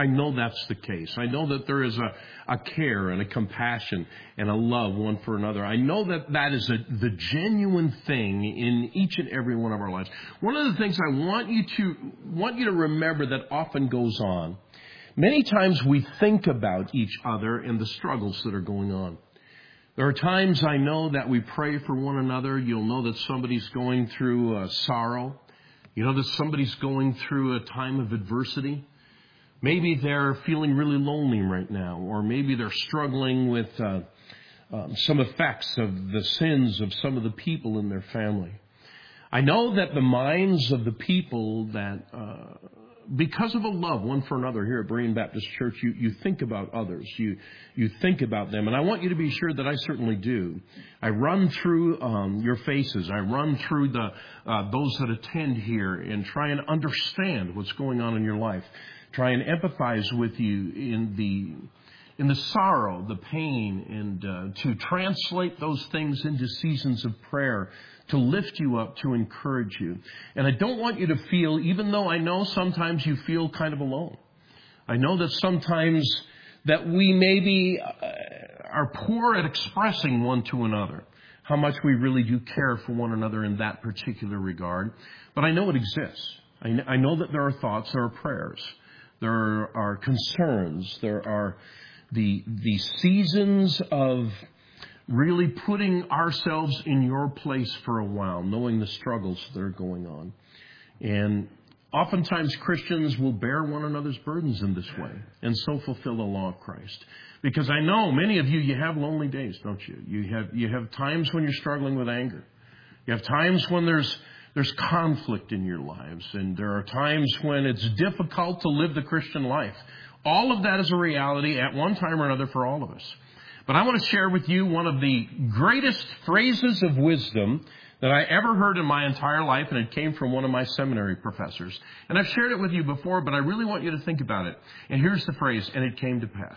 I know that's the case. I know that there is a care and a compassion and a love one for another. I know that that is the genuine thing in each and every one of our lives. One of the things I want you to remember that often goes on, many times we think about each other and the struggles that are going on. There are times I know that we pray for one another. You'll know that somebody's going through sorrow. You know that somebody's going through a time of adversity. Maybe they're feeling really lonely right now, or maybe they're struggling with some effects of the sins of some of the people in their family. I know that the minds of the people that, because of a love one for another here at Berean Baptist Church, you think about others. You think about them. And I want you to be sure that I certainly do. I run through your faces. I run through those that attend here and try and understand what's going on in your life. Try and empathize with you in the sorrow, the pain, and to translate those things into seasons of prayer, to lift you up, to encourage you. And I don't want you to feel, even though I know sometimes you feel kind of alone. I know that sometimes that we maybe are poor at expressing one to another how much we really do care for one another in that particular regard. But I know it exists. I know that there are thoughts, there are prayers, there are concerns, there are the seasons of really putting ourselves in your place for a while, knowing the struggles that are going on. And oftentimes Christians will bear one another's burdens in this way and so fulfill the law of Christ. Because I know many of you have lonely days, don't you? You have times when you're struggling with anger. You have times when there's conflict in your lives. And there are times when it's difficult to live the Christian life. All of that is a reality at one time or another for all of us. But I want to share with you one of the greatest phrases of wisdom that I ever heard in my entire life, and it came from one of my seminary professors. And I've shared it with you before, but I really want you to think about it. And here's the phrase, and it came to pass.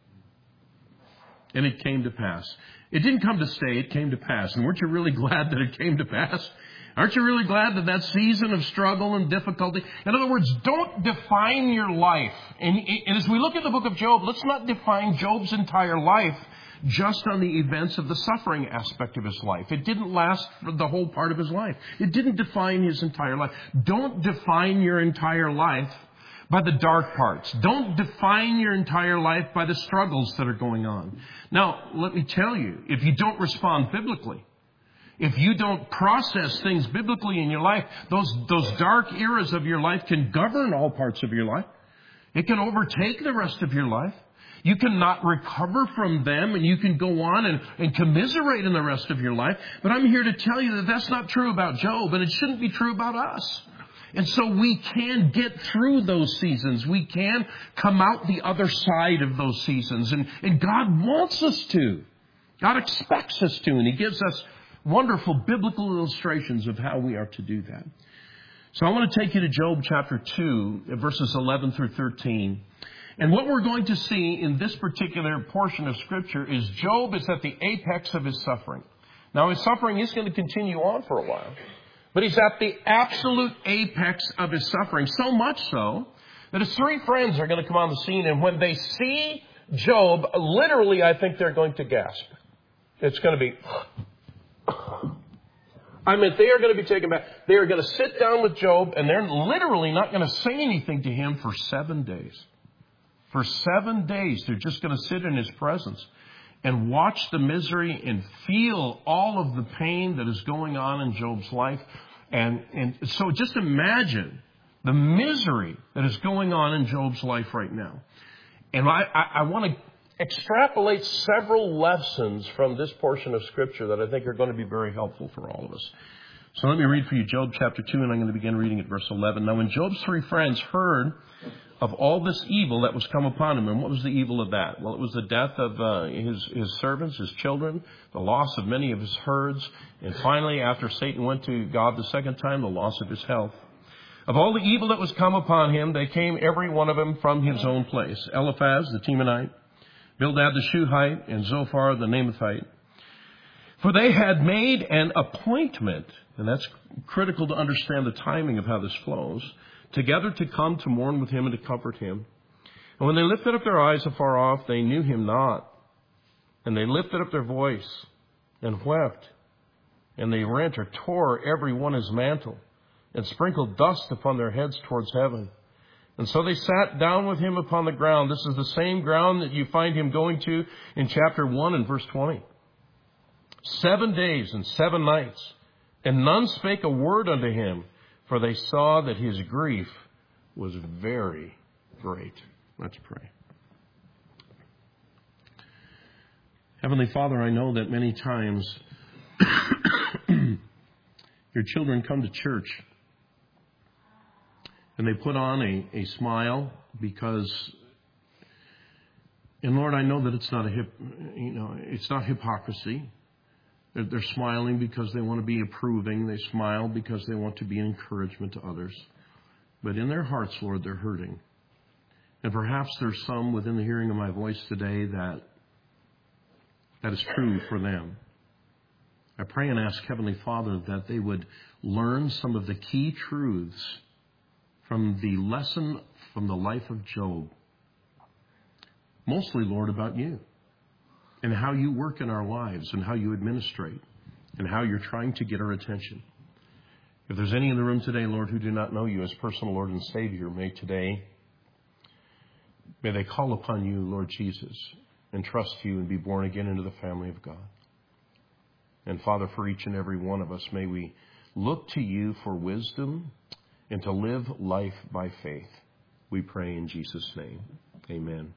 And it came to pass. It didn't come to stay, it came to pass. And weren't you really glad that it came to pass? Aren't you really glad that that season of struggle and difficulty? In other words, don't define your life. And as we look at the book of Job, let's not define Job's entire life just on the events of the suffering aspect of his life. It didn't last for the whole part of his life. It didn't define his entire life. Don't define your entire life by the dark parts. Don't define your entire life by the struggles that are going on. Now, let me tell you, if you don't respond biblically, if you don't process things biblically in your life, those dark eras of your life can govern all parts of your life. It can overtake the rest of your life. You cannot recover from them, and you can go on and commiserate in the rest of your life. But I'm here to tell you that that's not true about Job, and it shouldn't be true about us. And so we can get through those seasons. We can come out the other side of those seasons. And God wants us to. God expects us to, and He gives us wonderful biblical illustrations of how we are to do that. So I want to take you to Job chapter 2, verses 11 through 13. And what we're going to see in this particular portion of Scripture is Job is at the apex of his suffering. Now, his suffering is going to continue on for a while, but he's at the absolute apex of his suffering, so much so that his three friends are going to come on the scene, and when they see Job, literally, I think they're going to gasp. It's going to be... I mean, they are going to be taken back. They are going to sit down with Job, and they're literally not going to say anything to him for 7 days. For 7 days, they're just going to sit in his presence and watch the misery and feel all of the pain that is going on in Job's life. And so just imagine the misery that is going on in Job's life right now. And I want to extrapolate several lessons from this portion of Scripture that I think are going to be very helpful for all of us. So let me read for you Job chapter 2, and I'm going to begin reading at verse 11. Now, when Job's three friends heard of all this evil that was come upon him, and what was the evil of that? Well, it was the death of his servants, his children, the loss of many of his herds, and finally, after Satan went to God the second time, the loss of his health. Of all the evil that was come upon him, they came every one of them from his own place. Eliphaz the Temanite, Bildad the Shuhite, and Zophar the Naamathite. For they had made an appointment, and that's critical to understand the timing of how this flows, together to come to mourn with him and to comfort him. And when they lifted up their eyes afar off, they knew him not. And they lifted up their voice and wept. And they rent or tore every one his mantle and sprinkled dust upon their heads towards heaven. And so they sat down with him upon the ground. This is the same ground that you find him going to in chapter 1 and verse 20. 7 days and 7 nights. And none spake a word unto him, for they saw that his grief was very great. Let's pray. Heavenly Father, I know that many times your children come to church and they put on a smile because, and Lord, I know that it's not it's not hypocrisy. They're smiling because they want to be approving. They smile because they want to be an encouragement to others. But in their hearts, Lord, they're hurting. And perhaps there's some within the hearing of my voice today that is true for them. I pray and ask, Heavenly Father, that they would learn some of the key truths from the lesson from the life of Job. Mostly, Lord, about you and how you work in our lives and how you administrate and how you're trying to get our attention. If there's any in the room today, Lord, who do not know you as personal Lord and Savior, may they call upon you, Lord Jesus, and trust you and be born again into the family of God. And Father, for each and every one of us, may we look to you for wisdom and to live life by faith. We pray in Jesus' name. Amen.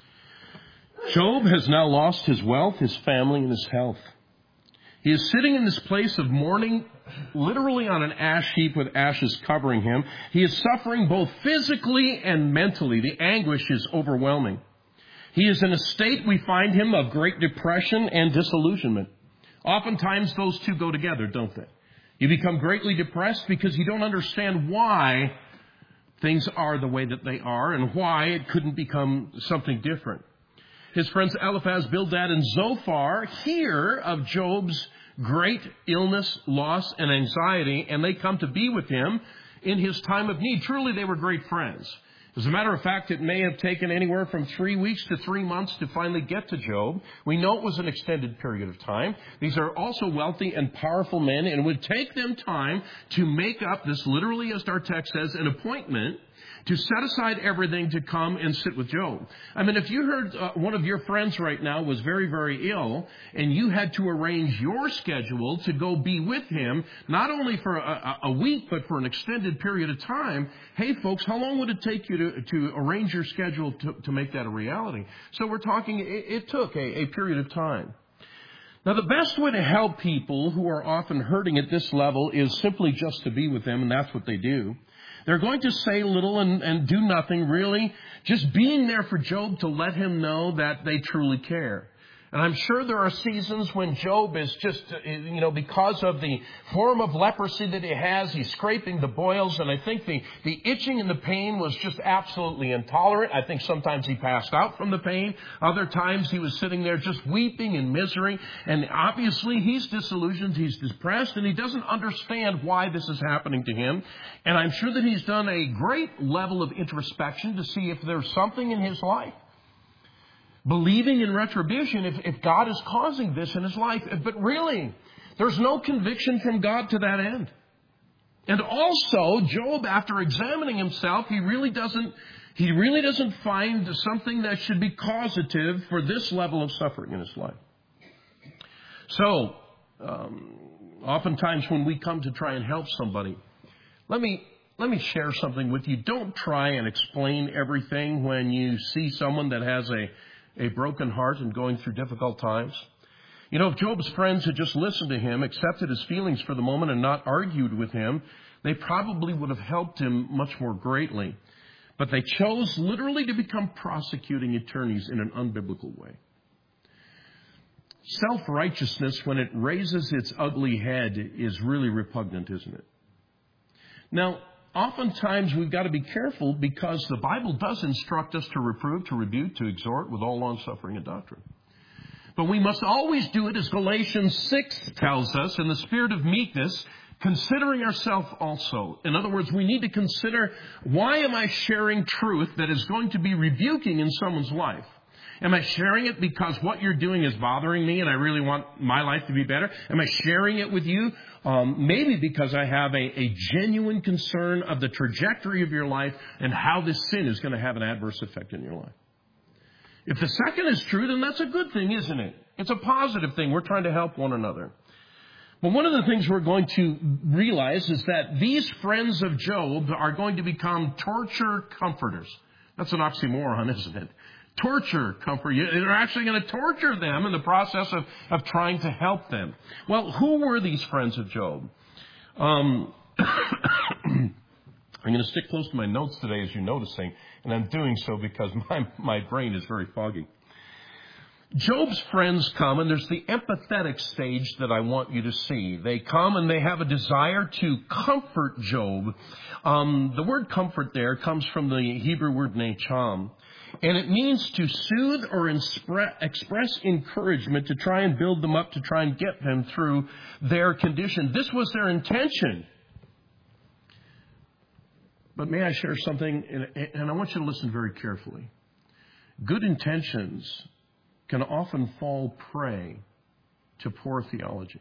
Job has now lost his wealth, his family, and his health. He is sitting in this place of mourning, literally on an ash heap with ashes covering him. He is suffering both physically and mentally. The anguish is overwhelming. He is in a state, we find him, of great depression and disillusionment. Oftentimes those two go together, don't they? You become greatly depressed because you don't understand why things are the way that they are and why it couldn't become something different. His friends Eliphaz, Bildad, and Zophar hear of Job's great illness, loss, and anxiety, and they come to be with him in his time of need. Truly, they were great friends. As a matter of fact, it may have taken anywhere from 3 weeks to 3 months to finally get to Job. We know it was an extended period of time. These are also wealthy and powerful men, and it would take them time to make up this, literally, as our text says, an appointment to set aside everything to come and sit with Job. I mean, if you heard one of your friends right now was very, very ill, and you had to arrange your schedule to go be with him, not only for a week, but for an extended period of time, hey, folks, how long would it take you to arrange your schedule to make that a reality? So we're talking, it took a period of time. Now, the best way to help people who are often hurting at this level is simply just to be with them, and that's what they do. They're going to say little and do nothing, really, just being there for Job to let him know that they truly care. And I'm sure there are seasons when Job is just, because of the form of leprosy that he has, he's scraping the boils. And I think the itching and the pain was just absolutely intolerant. I think sometimes he passed out from the pain. Other times he was sitting there just weeping in misery. And obviously he's disillusioned, he's depressed, and he doesn't understand why this is happening to him. And I'm sure that he's done a great level of introspection to see if there's something in his life, believing in retribution, if God is causing this in his life. But really, there's no conviction from God to that end. And also, Job, after examining himself, he really doesn't find something that should be causative for this level of suffering in his life. So, oftentimes when we come to try and help somebody, let me share something with you. Don't try and explain everything when you see someone that has a broken heart and going through difficult times. You know, if Job's friends had just listened to him, accepted his feelings for the moment, and not argued with him, they probably would have helped him much more greatly. But they chose literally to become prosecuting attorneys in an unbiblical way. Self-righteousness, when it raises its ugly head, is really repugnant, isn't it? Now, oftentimes we've got to be careful because the Bible does instruct us to reprove, to rebuke, to exhort with all long-suffering and doctrine. But we must always do it, as Galatians 6 tells us, in the spirit of meekness, considering ourselves also. In other words, we need to consider, why am I sharing truth that is going to be rebuking in someone's life? Am I sharing it because what you're doing is bothering me and I really want my life to be better? Am I sharing it with you? Maybe because I have a genuine concern of the trajectory of your life and how this sin is going to have an adverse effect in your life. If the second is true, then that's a good thing, isn't it? It's a positive thing. We're trying to help one another. But one of the things we're going to realize is that these friends of Job are going to become torture comforters. That's an oxymoron, isn't it? Torture comfort. They're actually going to torture them in the process of trying to help them. Well, who were these friends of Job? I'm going to stick close to my notes today, as you're noticing, and I'm doing so because my brain is very foggy. Job's friends come, and there's the empathetic stage that I want you to see. They come and they have a desire to comfort Job. The word comfort there comes from the Hebrew word nacham, and it means to soothe or express encouragement, to try and build them up, to try and get them through their condition. This was their intention. But may I share something? And I want you to listen very carefully. Good intentions can often fall prey to poor theology.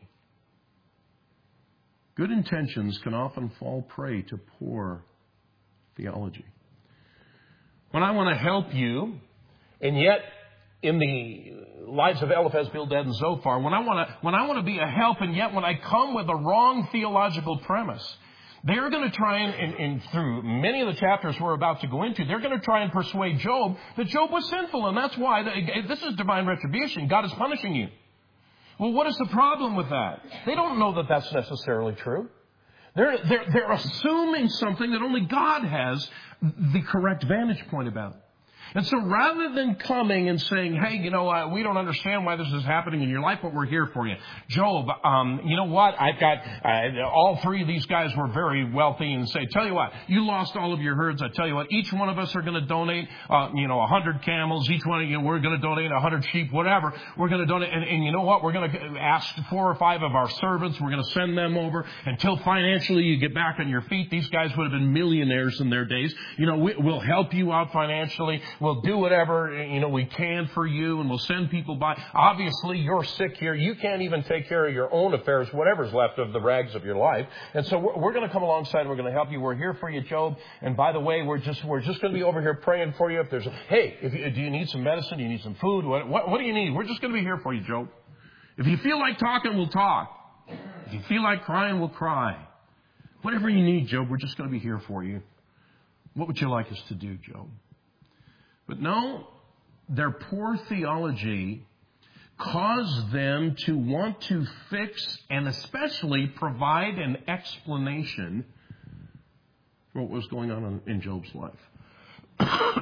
Good intentions can often fall prey to poor theology. When I want to help you, and yet in the lives of Eliphaz, Bildad, and Zophar, when I want to be a help, and yet when I come with a wrong theological premise, they're going to try and through many of the chapters we're about to go into, they're going to try and persuade Job that Job was sinful, and that's why this is divine retribution. God is punishing you. Well, what is the problem with that? They don't know that that's necessarily true. They're assuming something that only God has the correct vantage point about. And so rather than coming and saying, hey, we don't understand why this is happening in your life, but we're here for you. Job, you know what? I've got all three of these guys were very wealthy, and say, tell you what, you lost all of your herds. I tell you what, each one of us are going to donate, 100 camels. Each one of you, we're going to donate 100 sheep, whatever. We're going to donate. And you know what? We're going to ask 4 or 5 of our servants. We're going to send them over until financially you get back on your feet. These guys would have been millionaires in their days. We'll help you out financially. We'll do whatever, we can for you, and we'll send people by. Obviously, you're sick here. You can't even take care of your own affairs, whatever's left of the rags of your life. And so we're going to come alongside. We're going to help you. We're here for you, Job. And by the way, we're just going to be over here praying for you. If there's do you need some medicine? Do you need some food? What do you need? We're just going to be here for you, Job. If you feel like talking, we'll talk. If you feel like crying, we'll cry. Whatever you need, Job, we're just going to be here for you. What would you like us to do, Job? But no, their poor theology caused them to want to fix and especially provide an explanation for what was going on in Job's life.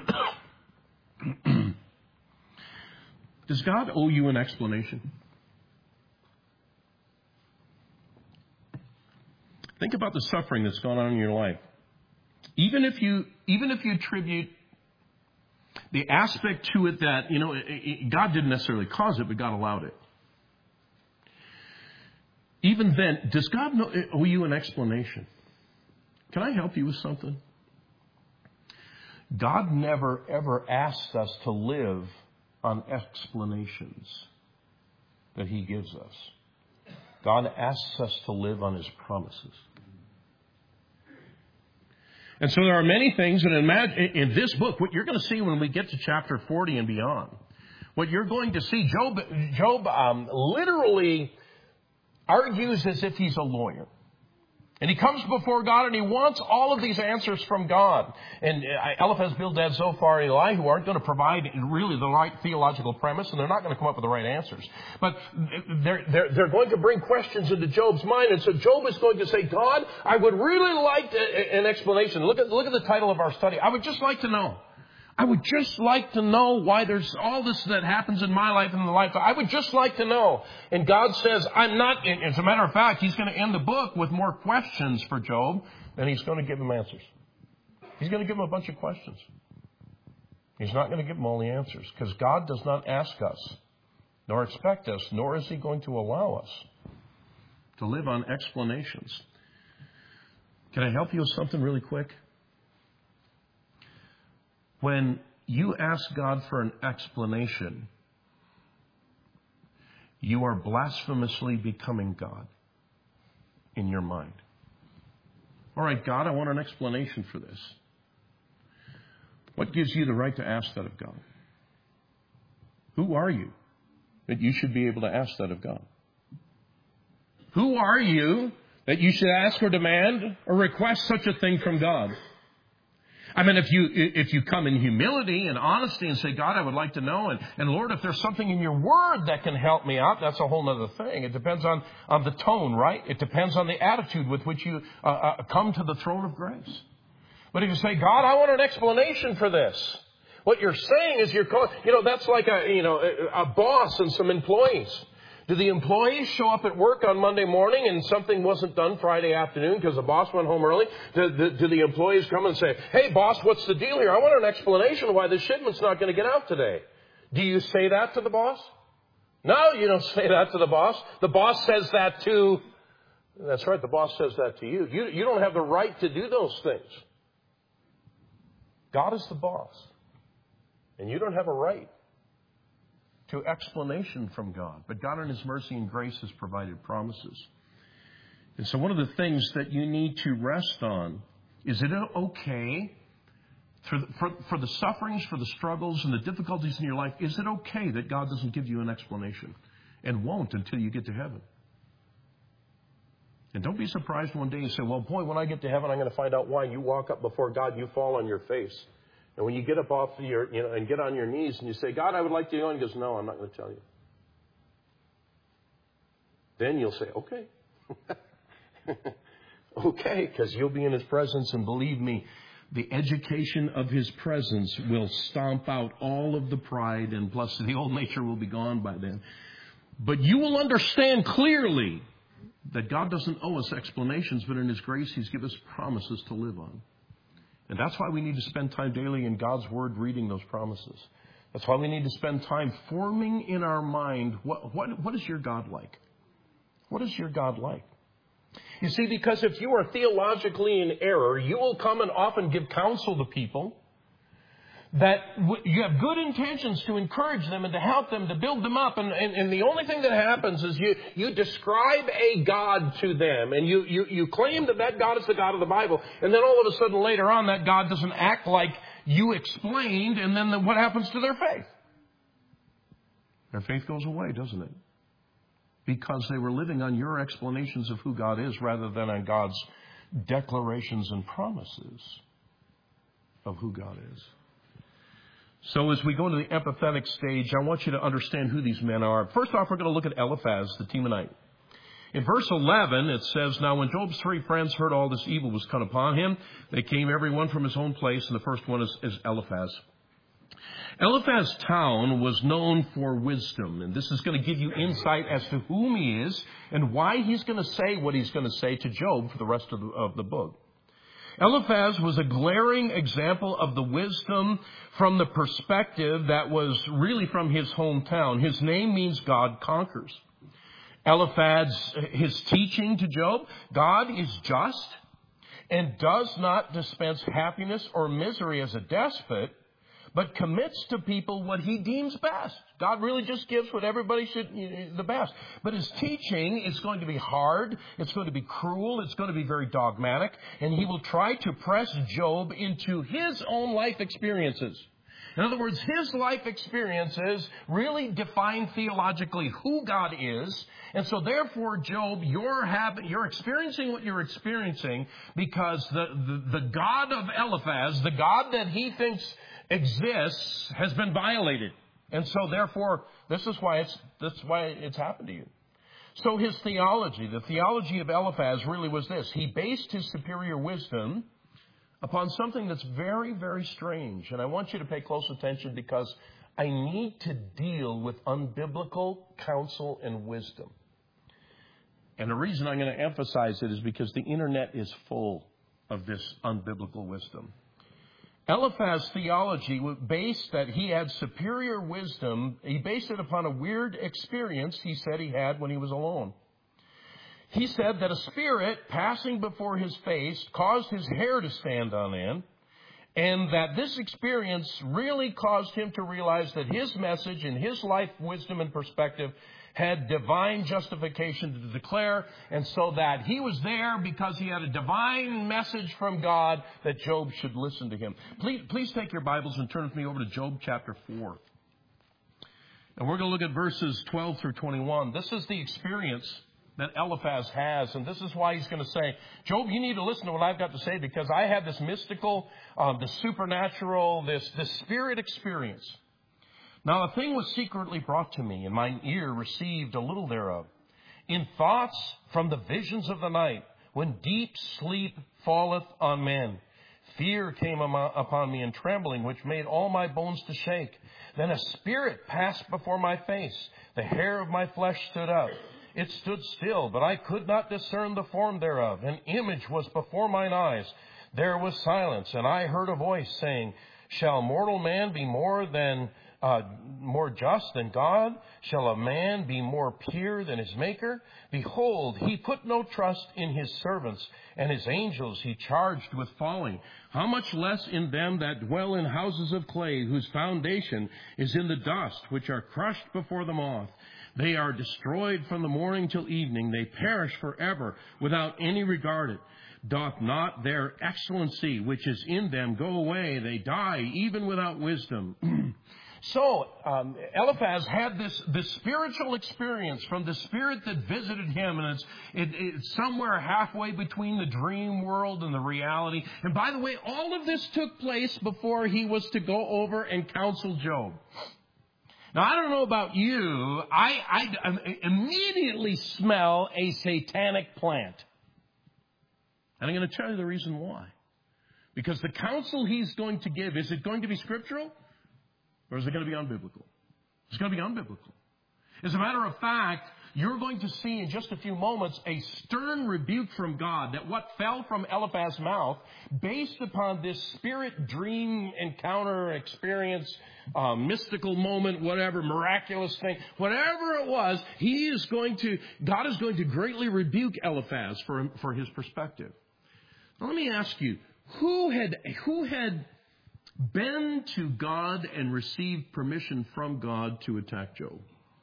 Does God owe you an explanation? Think about the suffering that's gone on in your life. Even if you attribute the aspect to it that, God didn't necessarily cause it, but God allowed it. Even then, does God owe you an explanation? Can I help you with something? God never, ever asks us to live on explanations that He gives us. God asks us to live on His promises. And so there are many things, and in this book, what you're going to see when we get to chapter 40 and beyond, what you're going to see, Job literally argues as if he's a lawyer. And he comes before God and he wants all of these answers from God. And Eliphaz, Bildad, Zophar, and Elihu aren't going to provide really the right theological premise, and they're not going to come up with the right answers. But they're going to bring questions into Job's mind. And so Job is going to say, God, I would really like an explanation. Look at the title of our study. I would just like to know. I would just like to know why there's all this that happens in my life and in the life. I would just like to know. And God says, I'm not. As a matter of fact, He's going to end the book with more questions for Job, and He's going to give him answers. He's going to give him a bunch of questions. He's not going to give him all the answers, because God does not ask us, nor expect us, nor is He going to allow us to live on explanations. Can I help you with something really quick? When you ask God for an explanation, you are blasphemously becoming God in your mind. All right, God, I want an explanation for this. What gives you the right to ask that of God? Who are you that you should be able to ask that of God? Who are you that you should ask or demand or request such a thing from God? I mean, if you come in humility and honesty and say, God, I would like to know, and Lord, if there's something in your word that can help me out, that's a whole other thing. It depends on the tone, right? It depends on the attitude with which you come to the throne of grace. But if you say, God, I want an explanation for this, what you're saying is that's like a boss and some employees. Do the employees show up at work on Monday morning and something wasn't done Friday afternoon because the boss went home early? Do the employees come and say, hey, boss, what's the deal here? I want an explanation why the shipment's not going to get out today. Do you say that to the boss? No, you don't say that to the boss. The boss says that to... That's right, the boss says that to you. You don't have the right to do those things. God is the boss. And you don't have a right to explanation from God. But God in His mercy and grace has provided promises. And so one of the things that you need to rest on is it okay for the sufferings, for the struggles and the difficulties in your life, is it okay that God doesn't give you an explanation and won't until you get to heaven? And don't be surprised one day you say, well, boy, when I get to heaven, I'm going to find out why. You walk up before God, you fall on your face. And when you get up off and get on your knees and you say, God, I would like to know, and He goes, no, I'm not going to tell you. Then you'll say, okay. Okay, because you'll be in His presence, and believe me, the education of His presence will stomp out all of the pride, and plus the old nature will be gone by then. But you will understand clearly that God doesn't owe us explanations, but in His grace He's given us promises to live on. And that's why we need to spend time daily in God's Word reading those promises. That's why we need to spend time forming in our mind, what is your God like? What is your God like? You see, because if you are theologically in error, you will come and often give counsel to people that you have good intentions to encourage them and to help them, to build them up. And the only thing that happens is you describe a God to them, and you claim that God is the God of the Bible. And then all of a sudden later on, that God doesn't act like you explained, and then what happens to their faith? Their faith goes away, doesn't it? Because they were living on your explanations of who God is rather than on God's declarations and promises of who God is. So as we go to the empathetic stage, I want you to understand who these men are. First off, we're going to look at Eliphaz, the Temanite. In verse 11, it says, now when Job's 3 friends heard all this evil was come upon him, they came every one from his own place, and the first one is Eliphaz. Eliphaz's town was known for wisdom, and this is going to give you insight as to whom he is and why he's going to say what he's going to say to Job for the rest of the book. Eliphaz was a glaring example of the wisdom from the perspective that was really from his hometown. His name means God conquers. Eliphaz, his teaching to Job, God is just and does not dispense happiness or misery as a despot, but commits to people what He deems best. God really just gives what everybody should, the best. But His teaching is going to be hard. It's going to be cruel. It's going to be very dogmatic. And He will try to press Job into his own life experiences. In other words, his life experiences really define theologically who God is. And so therefore, Job, you're experiencing what you're experiencing because the God of Eliphaz, the God that he thinks exists, has been violated. And so therefore, that's why it's happened to you. So his theology, the theology of Eliphaz really was this. He based his superior wisdom upon something that's very, very strange. And I want you to pay close attention because I need to deal with unbiblical counsel and wisdom. And the reason I'm going to emphasize it is because the internet is full of this unbiblical wisdom. Eliphaz's theology based that he had superior wisdom. He based it upon a weird experience he said he had when he was alone. he said that a spirit passing before his face caused his hair to stand on end, and that this experience really caused him to realize that his message and his life wisdom and perspective had divine justification to declare, and so that he was there because he had a divine message from God that Job should listen to him. Please take your Bibles and turn with me over to Job chapter 4. And we're going to look at verses 12 through 21. This is the experience that Eliphaz has, and this is why he's going to say, Job, you need to listen to what I've got to say, because I have this mystical, the supernatural, this spirit experience. Now a thing was secretly brought to me, and mine ear received a little thereof. In thoughts from the visions of the night, when deep sleep falleth on men, fear came upon me and trembling, which made all my bones to shake. Then a spirit passed before my face. The hair of my flesh stood up. It stood still, but I could not discern the form thereof. An image was before mine eyes. There was silence, and I heard a voice saying, Shall mortal man be more just than God? Shall a man be more pure than his Maker? Behold, he put no trust in his servants, and his angels he charged with falling. How much less in them that dwell in houses of clay, whose foundation is in the dust, which are crushed before the moth. They are destroyed from the morning till evening. They perish forever without any regard. Doth not their excellency which is in them go away? They die even without wisdom. So, Eliphaz had this spiritual experience from the Spirit that visited him, and it's somewhere halfway between the dream world and the reality. And by the way, all of this took place before he was to go over and counsel Job. Now, I don't know about you, I immediately smell a satanic plant. And I'm going to tell you the reason why. Because the counsel he's going to give, is it going to be scriptural? Or is it going to be unbiblical? It's going to be unbiblical. As a matter of fact, you're going to see in just a few moments a stern rebuke from God that what fell from Eliphaz's mouth, based upon this spirit dream encounter experience, mystical moment, whatever, miraculous thing, whatever it was, God is going to greatly rebuke Eliphaz for his perspective. Now, let me ask you, who had been to God and received permission from God to attack Job?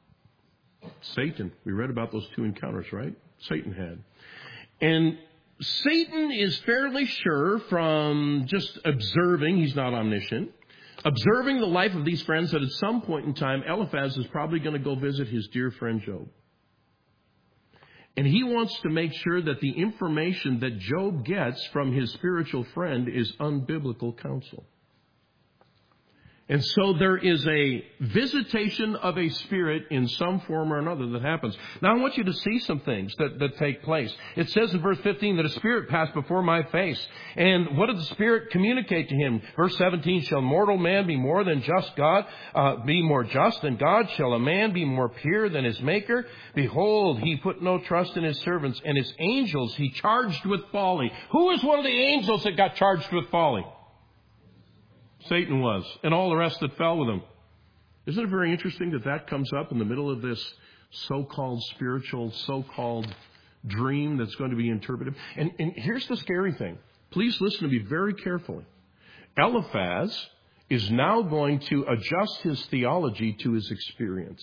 Satan. We read about those two encounters, right? Satan had. And Satan is fairly sure from just observing, he's not omniscient, observing the life of these friends that at some point in time, Eliphaz is probably going to go visit his dear friend Job. And he wants to make sure that the information that Job gets from his spiritual friend is unbiblical counsel. And so there is a visitation of a spirit in some form or another that happens. Now I want you to see some things that take place. It says in verse 15 that a spirit passed before my face. And what did the spirit communicate to him? Verse 17, shall mortal man be more than just God, be more just than God? Shall a man be more pure than his Maker? Behold, he put no trust in his servants, and his angels he charged with folly. Who is one of the angels that got charged with folly? Satan was, and all the rest that fell with him. Isn't it very interesting that comes up in the middle of this so-called spiritual, so-called dream that's going to be interpreted? And here's the scary thing. Please listen to me very carefully. Eliphaz is now going to adjust his theology to his experience.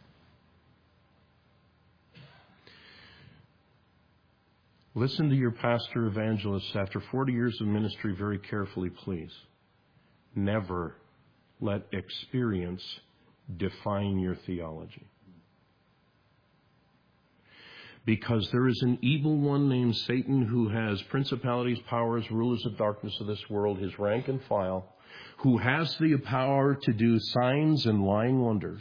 Listen to your pastor evangelist after 40 years of ministry very carefully, please. Never let experience define your theology. Because there is an evil one named Satan who has principalities, powers, rulers of darkness of this world, his rank and file, who has the power to do signs and lying wonders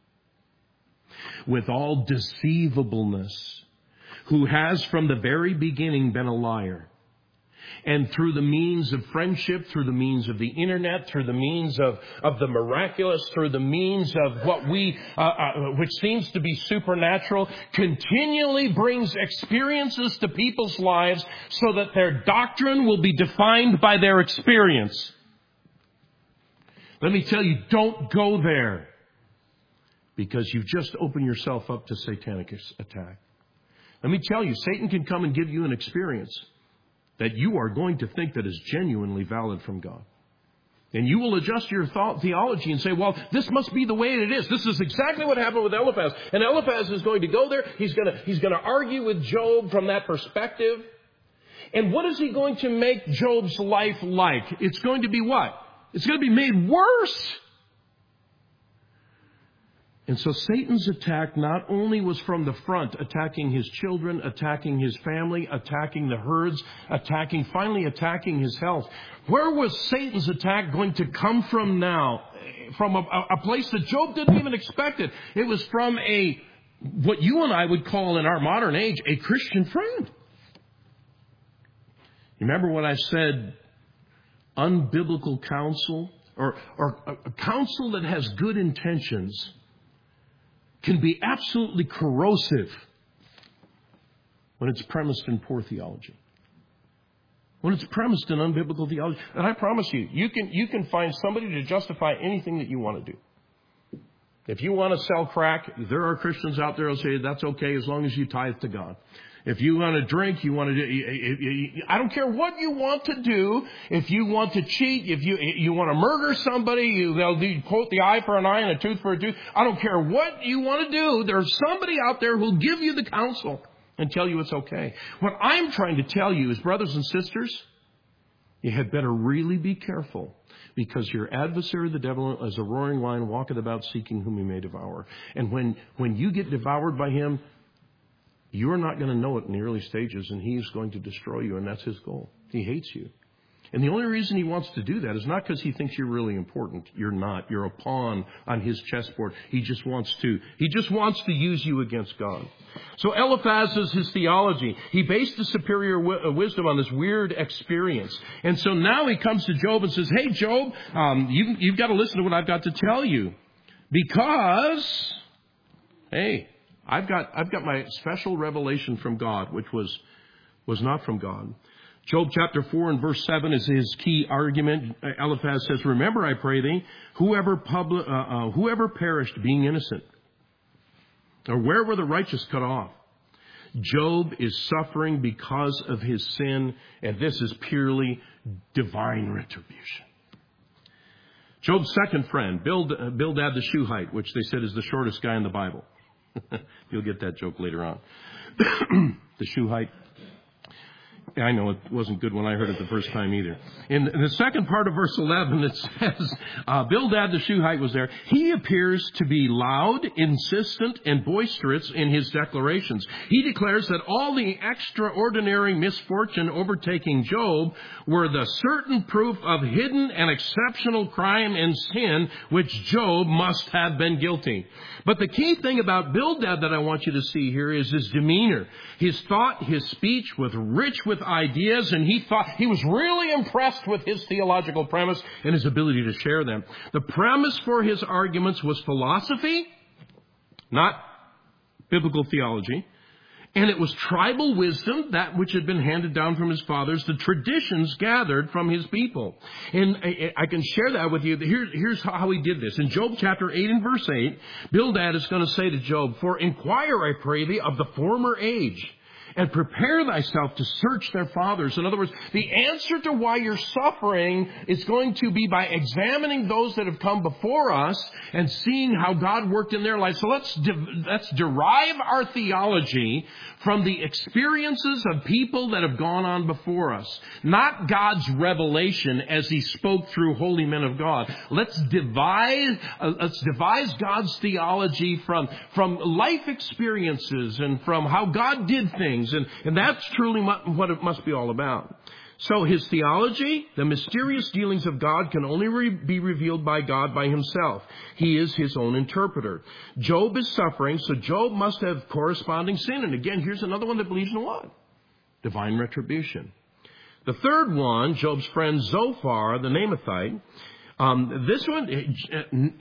with all deceivableness, who has from the very beginning been a liar. And through the means of friendship, through the means of the internet, through the means of the miraculous, through the means of what which seems to be supernatural, continually brings experiences to people's lives so that their doctrine will be defined by their experience. Let me tell you, don't go there, because you've just opened yourself up to satanic attack. Let me tell you, Satan can come and give you an experience that you are going to think that is genuinely valid from God. And you will adjust your theology and say, well, this must be the way it is. This is exactly what happened with Eliphaz. And Eliphaz is going to go there. He's going to argue with Job from that perspective. And what is he going to make Job's life like? It's going to be what? It's going to be made worse. And so Satan's attack not only was from the front, attacking his children, attacking his family, attacking the herds, finally attacking his health. Where was Satan's attack going to come from now? From a place that Job didn't even expect it. It was from what you and I would call in our modern age, a Christian friend. You remember when I said unbiblical counsel or a counsel that has good intentions can be absolutely corrosive when it's premised in poor theology. When it's premised in unbiblical theology. And I promise you, you can find somebody to justify anything that you want to do. If you want to sell crack, there are Christians out there who say that's okay as long as you tithe to God. If you want to drink, I don't care what you want to do. If you want to cheat, if you want to murder somebody, they'll quote the eye for an eye and a tooth for a tooth. I don't care what you want to do. There's somebody out there who'll give you the counsel and tell you it's okay. What I'm trying to tell you is, brothers and sisters, you had better really be careful, because your adversary, the devil, as a roaring lion, walketh about seeking whom he may devour. And when you get devoured by him, you're not going to know it in the early stages, and he's going to destroy you, and that's his goal. He hates you. And the only reason he wants to do that is not because he thinks you're really important. You're not. You're a pawn on his chessboard. He just wants to use you against God. So Eliphaz is his theology. He based the superior wisdom on this weird experience. And so now he comes to Job and says, hey, Job, you've got to listen to what I've got to tell you. Because, hey, I've got my special revelation from God, which was not from God. Job chapter 4 and verse 7 is his key argument. Eliphaz says, remember, I pray thee, whoever perished being innocent, or where were the righteous cut off? Job is suffering because of his sin, and this is purely divine retribution. Job's second friend, Bildad the Shuhite, which they said is the shortest guy in the Bible. You'll get that joke later on. The Shuhite. I know it wasn't good when I heard it the first time either. In the second part of verse 11, it says, Bildad the Shuhite was there. He appears to be loud, insistent, and boisterous in his declarations. He declares that all the extraordinary misfortune overtaking Job were the certain proof of hidden and exceptional crime and sin which Job must have been guilty. But the key thing about Bildad that I want you to see here is his demeanor. His thought, his speech was rich with ideas, and he was really impressed with his theological premise and his ability to share them. The premise for his arguments was philosophy, not biblical theology. And it was tribal wisdom, that which had been handed down from his fathers, the traditions gathered from his people. And I can share that with you. Here's how he did this. In Job chapter 8 and verse 8, Bildad is going to say to Job, for inquire, I pray thee, of the former age, and prepare thyself to search their fathers. In other words, the answer to why you're suffering is going to be by examining those that have come before us and seeing how God worked in their life. So let's derive our theology from the experiences of people that have gone on before us, not God's revelation as he spoke through holy men of God. Let's devise God's theology from life experiences and from how God did things. And that's truly what it must be all about. So his theology, the mysterious dealings of God, can only be revealed by God by himself. He is his own interpreter. Job is suffering, so Job must have corresponding sin. And again, here's another one that believes in what? Divine retribution. The third one, Job's friend Zophar, the Naamathite. This one,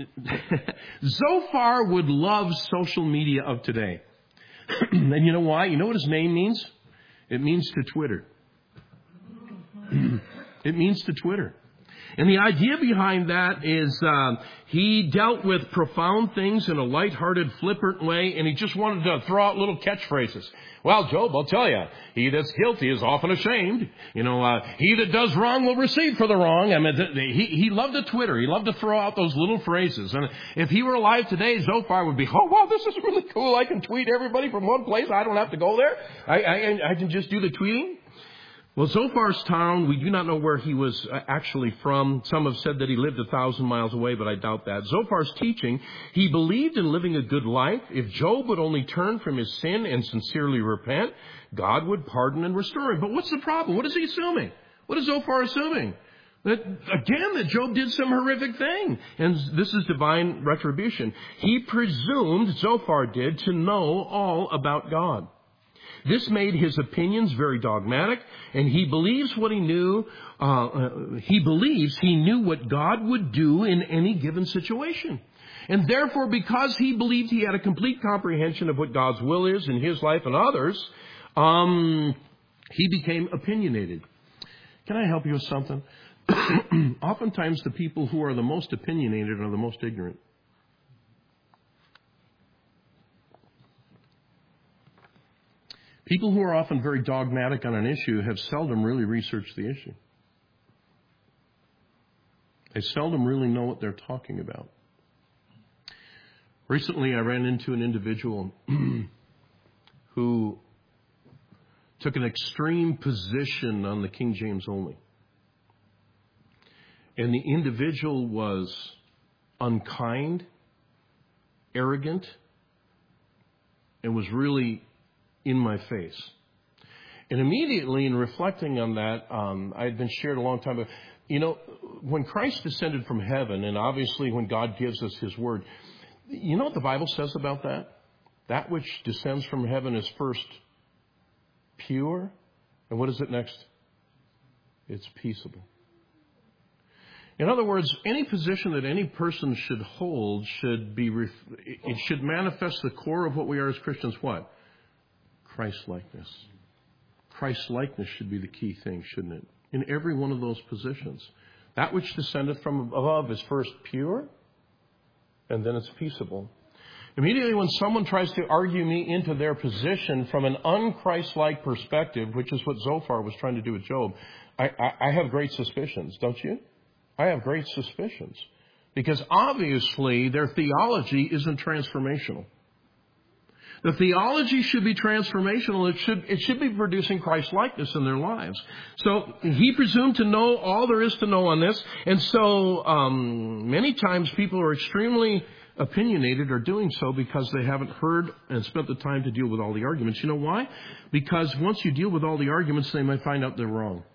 Zophar would love social media of today. And you know why? You know what his name means? It means to Twitter. It means to Twitter. And the idea behind that is he dealt with profound things in a lighthearted, flippant way, and he just wanted to throw out little catchphrases. Well, Job, I'll tell you, he that's guilty is often ashamed. You know, he that does wrong will receive for the wrong. I mean, he loved to Twitter. He loved to throw out those little phrases. And if he were alive today, Zophar would be, oh, wow, this is really cool. I can tweet everybody from one place. I don't have to go there. I can just do the tweeting. Well, Zophar's town, we do not know where he was actually from. Some have said that he lived 1,000 miles away, but I doubt that. Zophar's teaching, he believed in living a good life. If Job would only turn from his sin and sincerely repent, God would pardon and restore him. But what's the problem? What is he assuming? What is Zophar assuming? That Job did some horrific thing. And this is divine retribution. He presumed, Zophar did, to know all about God. This made his opinions very dogmatic, and he believes what he knew. He believes he knew what God would do in any given situation. And therefore, because he believed he had a complete comprehension of what God's will is in his life and others, he became opinionated. Can I help you with something? Oftentimes, the people who are the most opinionated are the most ignorant. People who are often very dogmatic on an issue have seldom really researched the issue. They seldom really know what they're talking about. Recently, I ran into an individual who took an extreme position on the King James only. And the individual was unkind, arrogant, and was really in my face. And immediately in reflecting on that, I had been shared a long time ago, you know, when Christ descended from heaven, and obviously when God gives us his word, you know what the Bible says about that? That which descends from heaven is first pure. And what is it next? It's peaceable. In other words, any position that any person should hold it should manifest the core of what we are as Christians. What? Christ-likeness. Christ-likeness should be the key thing, shouldn't it? In every one of those positions. That which descendeth from above is first pure, and then it's peaceable. Immediately when someone tries to argue me into their position from an un-Christ-like perspective, which is what Zophar was trying to do with Job, I have great suspicions, don't you? I have great suspicions. Because obviously their theology isn't transformational. The theology should be transformational. It should be producing Christ-likeness in their lives. So he presumed to know all there is to know on this. And so many times people are extremely opinionated are doing so because they haven't heard and spent the time to deal with all the arguments. You know why? Because once you deal with all the arguments, they might find out they're wrong.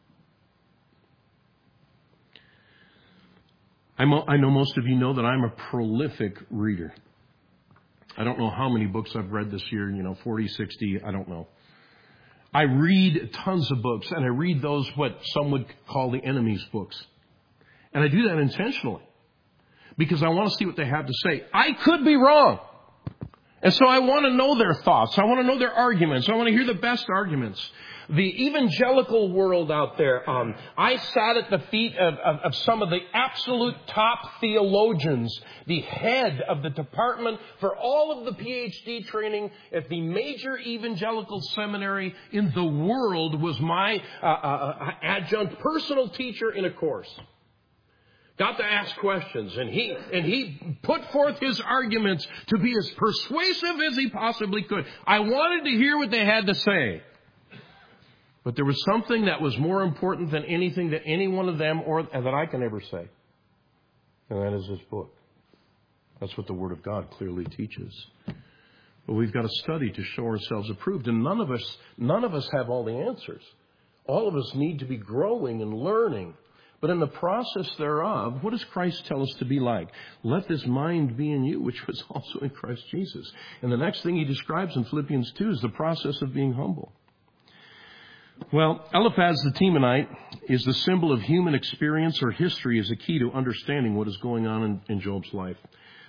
I know most of you know that I'm a prolific reader. I don't know how many books I've read this year, 40, 60, I don't know. I read tons of books, and I read those what some would call the enemy's books. And I do that intentionally because I want to see what they have to say. I could be wrong. And so I want to know their thoughts. I want to know their arguments. I want to hear the best arguments. The evangelical world out there, I sat at the feet of some of the absolute top theologians, the head of the department for all of the PhD training at the major evangelical seminary in the world was my adjunct personal teacher in a course. Got to ask questions, and he put forth his arguments to be as persuasive as he possibly could. I wanted to hear what they had to say. But there was something that was more important than anything that any one of them or that I can ever say. And that is this book. That's what the Word of God clearly teaches. But we've got to study to show ourselves approved. And none of us have all the answers. All of us need to be growing and learning. But in the process thereof, what does Christ tell us to be like? Let this mind be in you, which was also in Christ Jesus. And the next thing he describes in Philippians 2 is the process of being humble. Well, Eliphaz the Temanite is the symbol of human experience or history as a key to understanding what is going on in Job's life.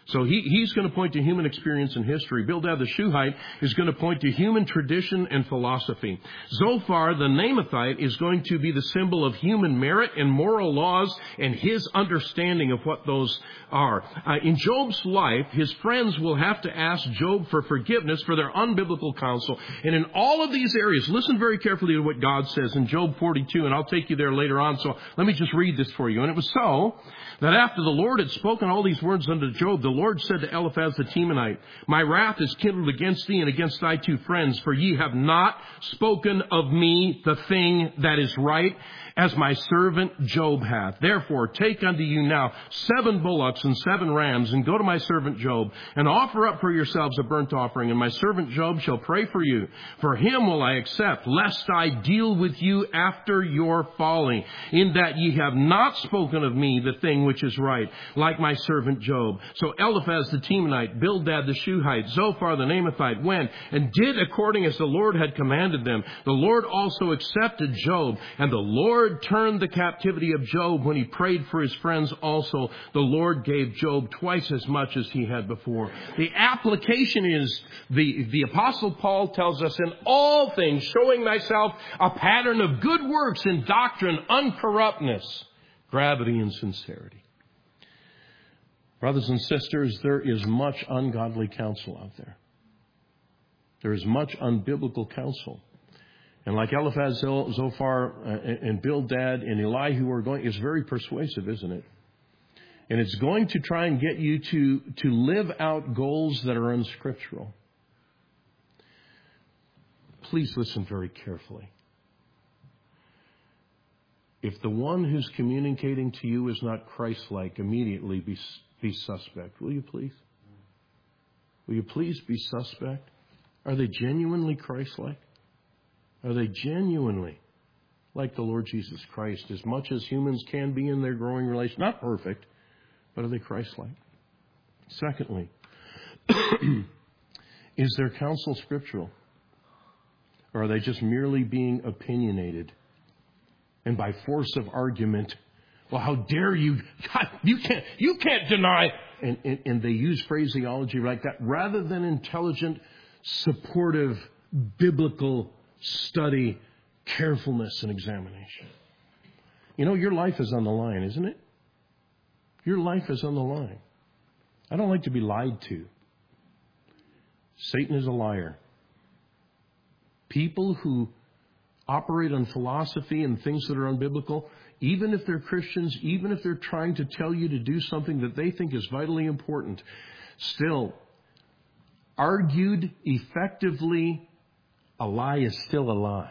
So he's going to point to human experience and history. Bildad the Shuhite is going to point to human tradition and philosophy. Zophar the Naamathite is going to be the symbol of human merit and moral laws and his understanding of what those are. In Job's life, his friends will have to ask Job for forgiveness for their unbiblical counsel. And in all of these areas, listen very carefully to what God says in Job 42, and I'll take you there later on. So let me just read this for you. And it was so that after the Lord had spoken all these words unto Job, the Lord said to Eliphaz the Temanite, My wrath is kindled against thee and against thy two friends, for ye have not spoken of me the thing that is right, as my servant Job hath. Therefore, take unto you now 7 bullocks and 7 rams, and go to my servant Job, and offer up for yourselves a burnt offering, and my servant Job shall pray for you. For him will I accept, lest I deal with you after your folly, in that ye have not spoken of me the thing which is right, like my servant Job. So Eliphaz the Temanite, Bildad the Shuhite, Zophar the Naamathite went and did according as the Lord had commanded them. The Lord also accepted Job, and the Lord turned the captivity of Job when he prayed for his friends also. The Lord gave Job twice as much as he had before. The application is, the Apostle Paul tells us, in all things showing thyself a pattern of good works in doctrine, uncorruptness, gravity, and sincerity. Brothers and sisters, there is much ungodly counsel out there. There is much unbiblical counsel. And like Eliphaz, Zophar, and Bildad, and Elihu are going, it's very persuasive, isn't it? And it's going to try and get you to live out goals that are unscriptural. Please listen very carefully. If the one who's communicating to you is not Christ-like, immediately be suspect. Will you please? Will you please be suspect? Are they genuinely Christ-like? Are they genuinely like the Lord Jesus Christ, as much as humans can be in their growing relation? Not perfect, but are they Christ-like? Secondly, is their counsel scriptural? Or are they just merely being opinionated? And by force of argument, well, how dare you? God, you can't deny. And they use phraseology like that rather than intelligent, supportive, biblical study, carefulness, and examination. You know, your life is on the line, isn't it? Your life is on the line. I don't like to be lied to. Satan is a liar. People who operate on philosophy and things that are unbiblical, even if they're Christians, even if they're trying to tell you to do something that they think is vitally important, still, argued effectively, a lie is still a lie.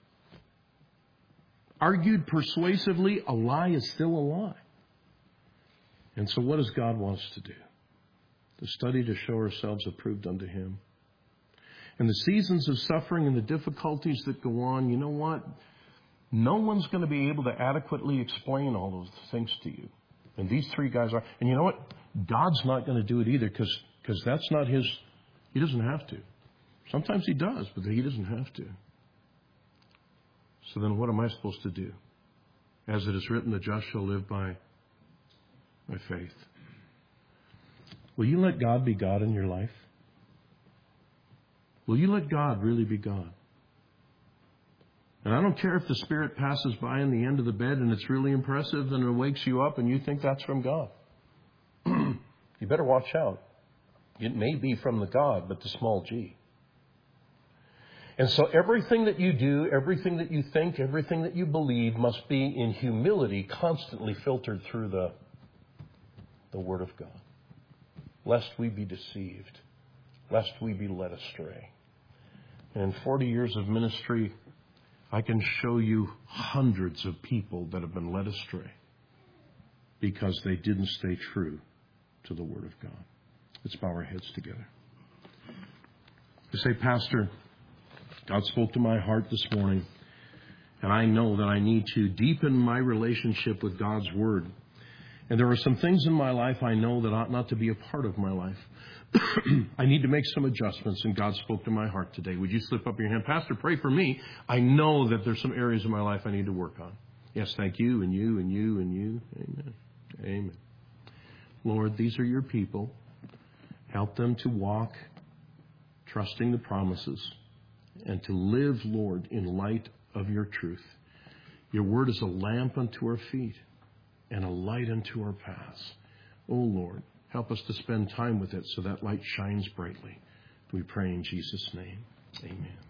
Argued persuasively, a lie is still a lie. And so what does God want us to do? To study to show ourselves approved unto Him. And the seasons of suffering and the difficulties that go on, you know what? No one's going to be able to adequately explain all those things to you. And these 3 guys are. And you know what? God's not going to do it either because that's not His. He doesn't have to. Sometimes He does, but He doesn't have to. So then what am I supposed to do? As it is written, the just shall live by faith. Will you let God be God in your life? Will you let God really be God? And I don't care if the Spirit passes by in the end of the bed and it's really impressive and it wakes you up and you think that's from God. You better watch out. It may be from the God, but the small g. And so everything that you do, everything that you think, everything that you believe must be in humility, constantly filtered through the Word of God. Lest we be deceived. Lest we be led astray. And in 40 years of ministry, I can show you hundreds of people that have been led astray because they didn't stay true to the Word of God. Let's bow our heads together. You say, Pastor, God spoke to my heart this morning, and I know that I need to deepen my relationship with God's Word. And there are some things in my life I know that ought not to be a part of my life. I need to make some adjustments, and God spoke to my heart today. Would you slip up your hand? Pastor, pray for me. I know that there's some areas of my life I need to work on. Yes, thank you, and you, and you, and you. Amen. Amen. Lord, these are your people. Help them to walk trusting the promises and to live, Lord, in light of your truth. Your word is a lamp unto our feet and a light unto our paths. Oh, Lord, help us to spend time with it so that light shines brightly. We pray in Jesus' name. Amen.